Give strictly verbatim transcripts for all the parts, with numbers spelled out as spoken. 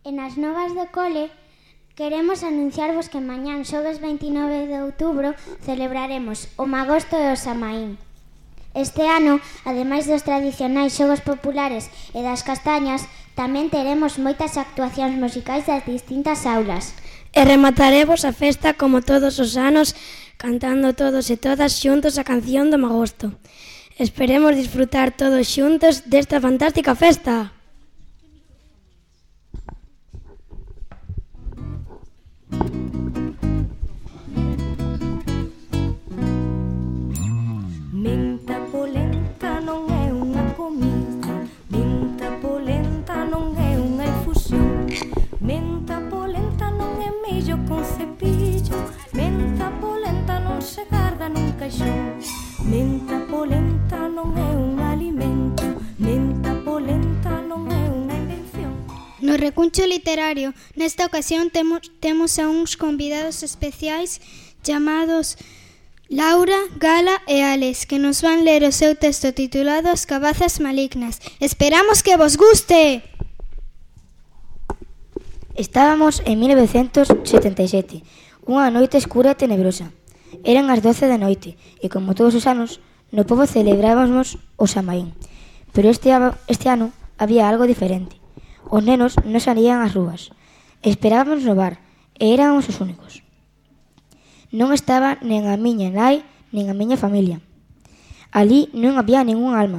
E nas novas do cole queremos anunciarvos que mañán, xoves veintinove de outubro, celebraremos o Magosto e o Samaín. Este ano, ademais dos tradicionais xogos populares e das castañas, tamén teremos moitas actuacións musicais das distintas aulas. E remataremos a festa como todos os anos, cantando todos e todas xuntos a canción do Magosto. Esperemos disfrutar todos xuntos desta fantástica festa. Menta polenta non é unha comida, menta polenta non é unha infusión, menta polenta non é millo con cepillo, menta polenta non se garda nun caixón, menta polenta non é un alimento, menta polenta non é unha invención. No Recuncho Literario, nesta ocasión temos, temos a uns convidados especiais chamados Laura, Gala e Alex, que nos van ler o seu texto titulado As cabazas malignas. Esperamos que vos guste! Estábamos en mil novecentos setenta e sete, unha noite escura e tenebrosa. Eran as doce da noite e, como todos os anos, no pobo celebrábamos o Samaín. Pero este, este ano había algo diferente. Os nenos non salían ás rúas. Esperábamos no bar e éramos os únicos. Non estaba nen a miña nai, nen a miña familia. Alí non había ningunha alma.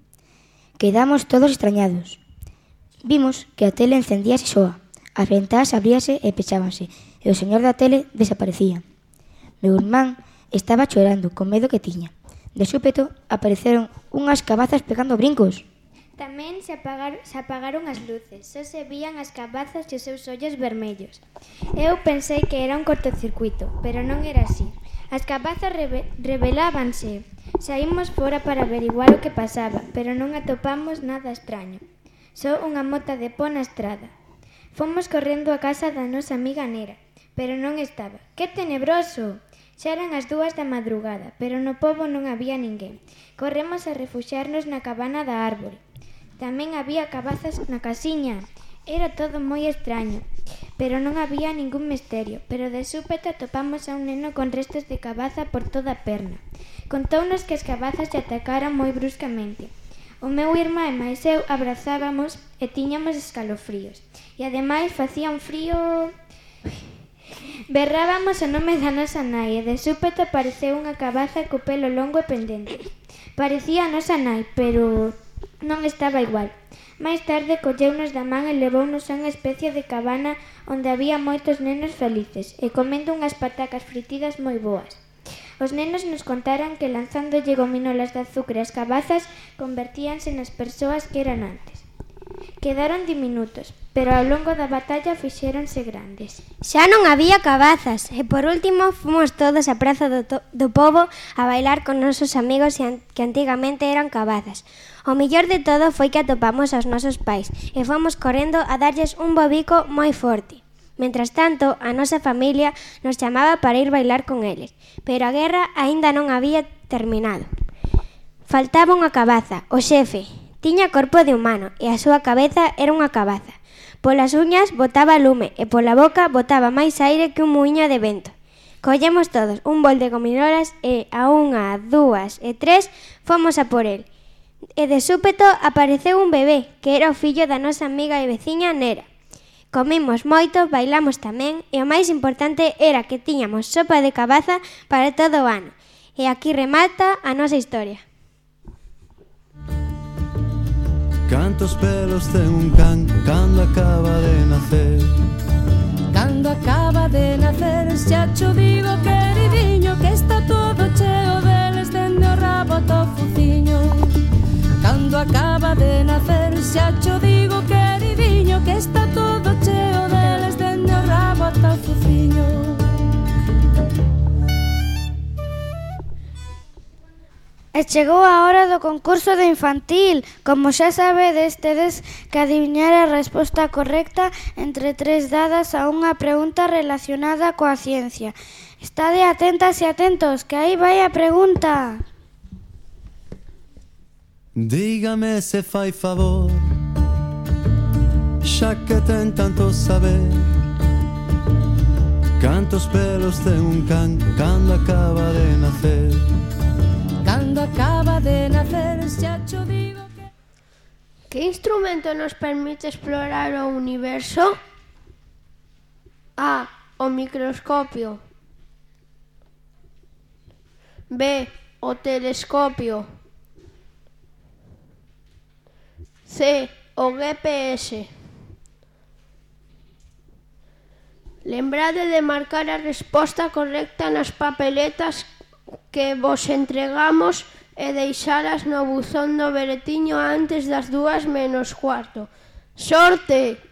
Quedamos todos extrañados. Vimos que a tele encendíase soa, as ventás abríase e pechábanse, e o señor da tele desaparecía. Meu irmán estaba chorando con medo que tiña. De súpeto apareceron unhas cabazas pegando brincos. Tamén se, apagar, se apagaron as luces, só se vían as cabazas e os seus ollos vermellos. Eu pensei que era un cortocircuito, pero non era así. As cabazas reve, revelábanse. Saímos fora para averiguar o que pasaba, pero non atopamos nada extraño. Só unha mota de pó na estrada. Fomos correndo a casa da nosa amiga Nera, pero non estaba. ¡Que tenebroso! Xa eran as dúas da madrugada, pero no pobo non había ninguén. Corremos a refuxiarnos na cabana da árbore. Tamén había cabazas na casiña. Era todo moi extraño, pero non había ningún misterio. Pero de súpeto atopamos a un neno con restos de cabaza por toda a perna. Contounos que as cabazas lle atacaran moi bruscamente. O meu irmán e máis eu abrazábamos e tiñamos escalofríos. E ademais facía un frío... Berrábamos o nome da nosa nai e de súpeto apareceu unha cabaza co pelo longo e pendente. Parecía a nosa nai, pero non estaba igual. Máis tarde colleunos da man e levounos a unha especie de cabana onde había moitos nenos felices e comendo unhas patacas fritidas moi boas. Os nenos nos contaran que lanzándolle gominolas de azúcar as cabazas convertíanse nas persoas que eran antes. Quedaron diminutos, pero ao longo da batalla fixéronse grandes. Xa non había cabazas e por último fomos todos á praza do, do pobo a bailar con nosos amigos que antigamente eran cabazas. O mellor de todo foi que atopamos aos nosos pais e fomos correndo a darlles un bobico moi forte. Mentras tanto, a nosa familia nos chamaba para ir bailar con eles, pero a guerra aínda non había terminado. Faltaba unha cabaza, o xefe. Tiña corpo de humano e a súa cabeza era unha cabaza. Polas uñas botaba lume e pola boca botaba máis aire que un muiño de vento. Collemos todos un bol de gominolas e a unha, dúas e tres fomos a por el. E de súpeto apareceu un bebé que era o fillo da nosa amiga e veciña Nera. Comimos moito, bailamos tamén e o máis importante era que tiñamos sopa de cabaza para todo o ano. E aquí remata a nosa historia. Cantos pelos ten un can cando acaba de nacer? Cando acaba de nacer xa cho digo, queridiño, que está todo cheo deles dende o rabo to fuciño. Cando acaba de nacer xa cho digo, queridiño, que está todo cheo deles dende o rabo to fuciño. E chegou a hora do concurso de infantil. Como xa sabedes, tedes que adiviñar a resposta correcta entre tres dadas a unha pregunta relacionada coa ciencia. Estade atentas e atentos, que aí vai a pregunta. Dígame se fai favor xa que ten tanto saber. Cantos pelos ten un can cando acaba de nacer. Cando acaba de nacer, xa cho digo que... Que instrumento nos permite explorar o universo? A. O microscopio. B. O telescopio. C. O G P S. Lembrade de marcar a resposta correcta nas papeletas que vos entregamos e deixalas no buzón do beretiño antes das dúas menos cuarto. Sorte!